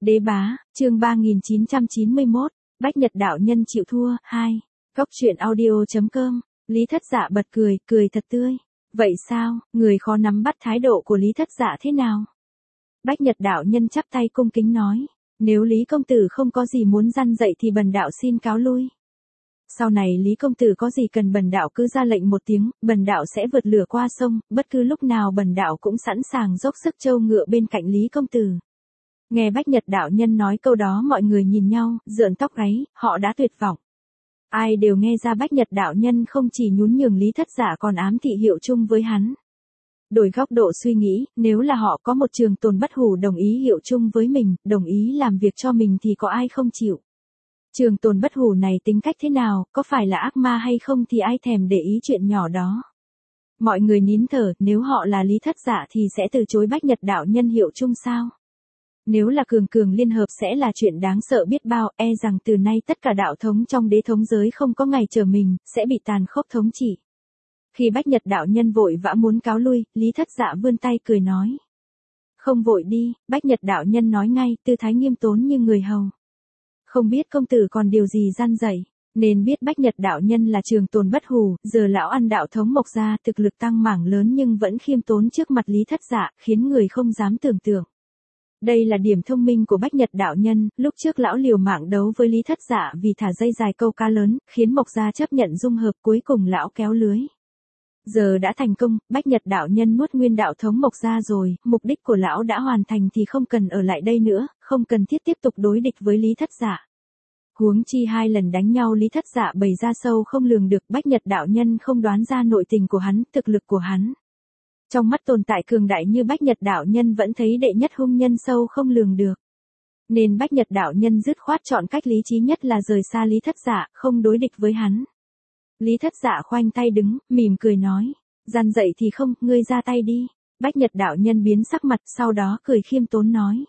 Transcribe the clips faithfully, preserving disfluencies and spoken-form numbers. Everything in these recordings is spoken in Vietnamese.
Đế bá, chương ba nghìn chín trăm chín mươi mốt, Bách Nhật đạo nhân chịu thua, hai. Cốc truyện audio.com, Lý Thất Dạ bật cười, cười thật tươi. Vậy sao, người khó nắm bắt thái độ của Lý Thất Dạ thế nào? Bách Nhật đạo nhân chắp tay cung kính nói, nếu Lý công tử không có gì muốn răn dạy thì bần đạo xin cáo lui. Sau này Lý công tử có gì cần bần đạo cứ ra lệnh một tiếng, bần đạo sẽ vượt lửa qua sông, bất cứ lúc nào bần đạo cũng sẵn sàng dốc sức trâu ngựa bên cạnh Lý công tử. Nghe Bách Nhật đạo nhân nói câu đó mọi người nhìn nhau, rợn tóc gáy, họ đã tuyệt vọng. Ai đều nghe ra Bách Nhật đạo nhân không chỉ nhún nhường Lý Thất Dạ còn ám thị hiệu chung với hắn. Đổi góc độ suy nghĩ, nếu là họ có một Trường Tồn Bất Hủ đồng ý hiệu chung với mình, đồng ý làm việc cho mình thì có ai không chịu. Trường Tồn Bất Hủ này tính cách thế nào, có phải là ác ma hay không thì ai thèm để ý chuyện nhỏ đó. Mọi người nín thở, nếu họ là Lý Thất Dạ thì sẽ từ chối Bách Nhật đạo nhân hiệu chung sao? Nếu là cường cường liên hợp sẽ là chuyện đáng sợ biết bao, e rằng từ nay tất cả đạo thống trong đế thống giới không có ngày chờ mình, sẽ bị tàn khốc thống trị. Khi Bách Nhật đạo nhân vội vã muốn cáo lui, Lý Thất Dạ vươn tay cười nói. Không vội đi, Bách Nhật đạo nhân nói ngay, tư thái nghiêm tốn như người hầu. Không biết công tử còn điều gì gian dạy, nên biết Bách Nhật đạo nhân là Trường Tồn Bất Hủ, giờ lão ăn đạo thống Mộc gia thực lực tăng mảng lớn nhưng vẫn khiêm tốn trước mặt Lý Thất Dạ, khiến người không dám tưởng tượng. Đây là điểm thông minh của Bách Nhật đạo nhân, lúc trước lão liều mạng đấu với Lý Thất Dạ vì thả dây dài câu cá lớn, khiến Mộc gia chấp nhận dung hợp, cuối cùng lão kéo lưới. Giờ đã thành công, Bách Nhật đạo nhân nuốt nguyên đạo thống Mộc gia rồi, mục đích của lão đã hoàn thành thì không cần ở lại đây nữa, không cần thiết tiếp tục đối địch với Lý Thất Dạ. Huống chi hai lần đánh nhau Lý Thất Dạ bày ra sâu không lường được, Bách Nhật đạo nhân không đoán ra nội tình của hắn, thực lực của hắn. Trong mắt tồn tại cường đại như Bách Nhật đạo nhân vẫn thấy đệ nhất hung nhân sâu không lường được. Nên Bách Nhật đạo nhân dứt khoát chọn cách lý trí nhất là rời xa Lý Thất Dạ, không đối địch với hắn. Lý Thất Dạ khoanh tay đứng, mỉm cười nói, gian dậy thì không, ngươi ra tay đi. Bách Nhật đạo nhân biến sắc mặt, sau đó cười khiêm tốn nói.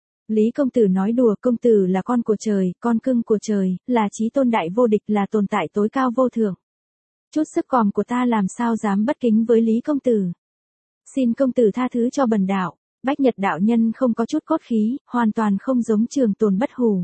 Lý công tử nói đùa, công tử là con của trời, con cưng của trời, là chí tôn đại vô địch, là tồn tại tối cao vô thượng. Chút sức còm của ta làm sao dám bất kính với Lý công tử. Xin công tử tha thứ cho bần đạo. Bách Nhật đạo nhân không có chút cốt khí, hoàn toàn không giống Trường Tồn Bất Hủ.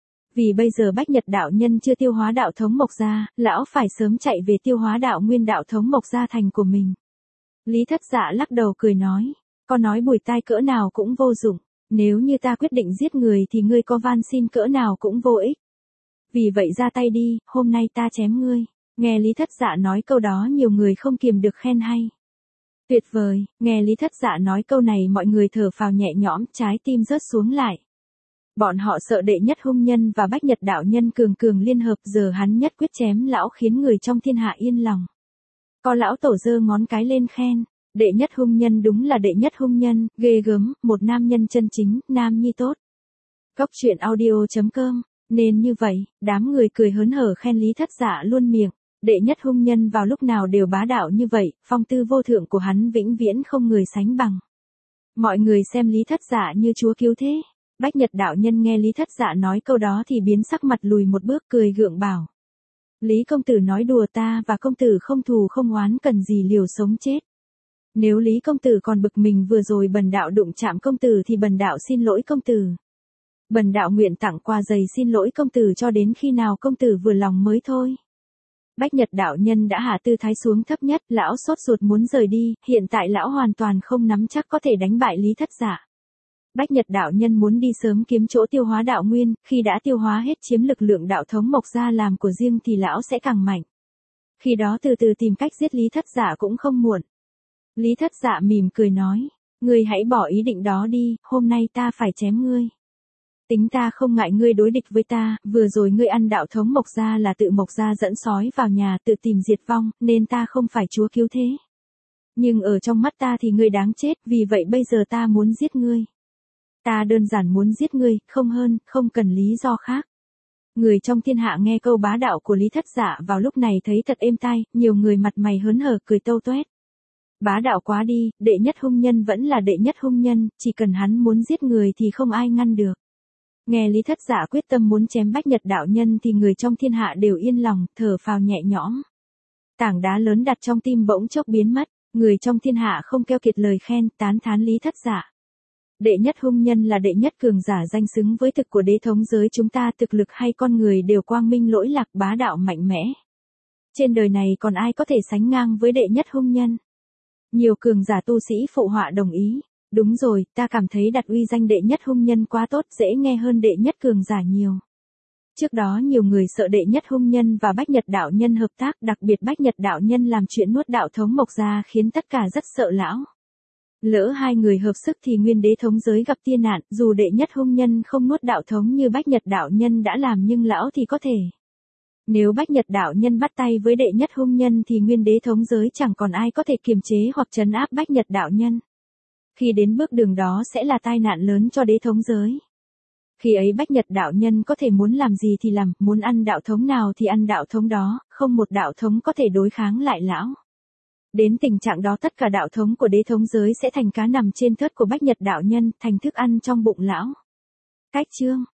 Vì bây giờ Bách Nhật đạo nhân chưa tiêu hóa đạo thống Mộc gia, lão phải sớm chạy về tiêu hóa đạo nguyên đạo thống Mộc gia thành của mình. Lý Thất Dạ lắc đầu cười nói, có nói bùi tai cỡ nào cũng vô dụng, nếu như ta quyết định giết người thì ngươi có van xin cỡ nào cũng vô ích. Vì vậy ra tay đi, hôm nay ta chém ngươi. Nghe Lý Thất Dạ nói câu đó nhiều người không kiềm được khen hay. Tuyệt vời, nghe Lý Thất Dạ nói câu này mọi người thở phào nhẹ nhõm, trái tim rớt xuống lại. Bọn họ sợ đệ nhất hung nhân và Bách Nhật đạo nhân cường cường liên hợp, giờ hắn nhất quyết chém lão khiến người trong thiên hạ yên lòng. Có lão tổ giơ ngón cái lên khen, đệ nhất hung nhân đúng là đệ nhất hung nhân, ghê gớm, một nam nhân chân chính, nam nhi tốt. Cốc truyện audio.com, nên như vậy, đám người cười hớn hở khen Lý Thất Dạ luôn miệng. Đệ nhất hung nhân vào lúc nào đều bá đạo như vậy, phong tư vô thượng của hắn vĩnh viễn không người sánh bằng. Mọi người xem Lý Thất Dạ như chúa cứu thế. Bách Nhật đạo nhân nghe Lý Thất Dạ nói câu đó thì biến sắc mặt lùi một bước cười gượng bảo. Lý công tử nói đùa, ta và công tử không thù không oán, cần gì liều sống chết. Nếu Lý công tử còn bực mình vừa rồi bần đạo đụng chạm công tử thì bần đạo xin lỗi công tử. Bần đạo nguyện tặng quà giày xin lỗi công tử cho đến khi nào công tử vừa lòng mới thôi. Bách Nhật đạo nhân đã hạ tư thái xuống thấp nhất, lão sốt ruột muốn rời đi, hiện tại lão hoàn toàn không nắm chắc có thể đánh bại Lý Thất Dạ. Bách Nhật đạo nhân muốn đi sớm kiếm chỗ tiêu hóa đạo nguyên, khi đã tiêu hóa hết chiếm lực lượng đạo thống Mộc gia làm của riêng thì lão sẽ càng mạnh. Khi đó từ từ tìm cách giết Lý Thất Dạ cũng không muộn. Lý Thất Dạ mỉm cười nói, ngươi hãy bỏ ý định đó đi, hôm nay ta phải chém ngươi. Tính ta không ngại ngươi đối địch với ta, vừa rồi ngươi ăn đạo thống Mộc gia là tự Mộc gia dẫn sói vào nhà tự tìm diệt vong, nên ta không phải chúa cứu thế. Nhưng ở trong mắt ta thì ngươi đáng chết, vì vậy bây giờ ta muốn giết ngươi. Ta đơn giản muốn giết ngươi, không hơn, không cần lý do khác. Người trong thiên hạ nghe câu bá đạo của Lý Thất Dạ vào lúc này thấy thật êm tai, nhiều người mặt mày hớn hở cười tâu toét. Bá đạo quá đi, đệ nhất hung nhân vẫn là đệ nhất hung nhân, chỉ cần hắn muốn giết người thì không ai ngăn được. Nghe Lý Thất Dạ quyết tâm muốn chém Bách Nhật đạo nhân thì người trong thiên hạ đều yên lòng, thở phào nhẹ nhõm. Tảng đá lớn đặt trong tim bỗng chốc biến mất, người trong thiên hạ không keo kiệt lời khen, tán thán Lý Thất Dạ. Đệ nhất hung nhân là đệ nhất cường giả danh xứng với thực của đế thống giới chúng ta, thực lực hay con người đều quang minh lỗi lạc bá đạo mạnh mẽ. Trên đời này còn ai có thể sánh ngang với đệ nhất hung nhân? Nhiều cường giả tu sĩ phụ họa đồng ý. Đúng rồi, ta cảm thấy đặt uy danh đệ nhất hung nhân quá tốt, dễ nghe hơn đệ nhất cường giả nhiều. Trước đó nhiều người sợ đệ nhất hung nhân và Bách Nhật đạo nhân hợp tác, đặc biệt Bách Nhật đạo nhân làm chuyện nuốt đạo thống Mộc Gia khiến tất cả rất sợ lão. Lỡ hai người hợp sức thì nguyên đế thống giới gặp tiên nạn, dù đệ nhất hung nhân không nuốt đạo thống như Bách Nhật đạo nhân đã làm nhưng lão thì có thể. Nếu Bách Nhật đạo nhân bắt tay với đệ nhất hung nhân thì nguyên đế thống giới chẳng còn ai có thể kiềm chế hoặc trấn áp Bách Nhật đạo nhân. Khi đến bước đường đó sẽ là tai nạn lớn cho đế thống giới. Khi ấy Bách Nhật đạo nhân có thể muốn làm gì thì làm, muốn ăn đạo thống nào thì ăn đạo thống đó, không một đạo thống có thể đối kháng lại lão. Đến tình trạng đó tất cả đạo thống của đế thống giới sẽ thành cá nằm trên thớt của Bách Nhật đạo nhân, thành thức ăn trong bụng lão. Cách chương